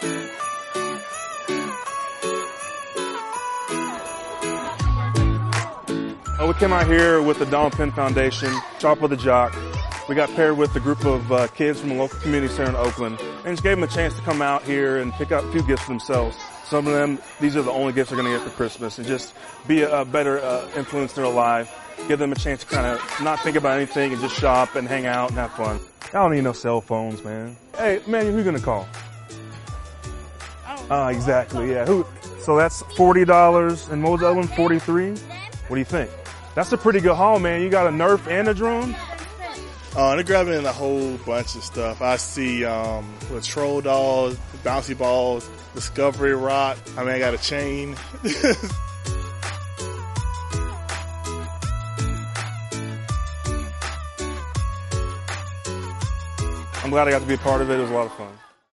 We came out here with the Donald Penn Foundation, Sharp with a Jock. We got paired with a group of kids from a local community center in Oakland and just gave them a chance to come out here and pick up a few gifts for themselves. Some of them, these are the only gifts they're going to get for Christmas, and just be a better influence in their life. Give them a chance to kind of not think about anything and just shop and hang out and have fun. I don't need no cell phones, man. Hey, man, who you going to call? Exactly, yeah. So that's $40, and what was the other one, $43? What do you think? That's a pretty good haul, man. You got a Nerf and a drone? They're grabbing in a whole bunch of stuff. I see troll dolls, bouncy balls, Discovery rock. I mean, I got a chain. I'm glad I got to be a part of it. It was a lot of fun.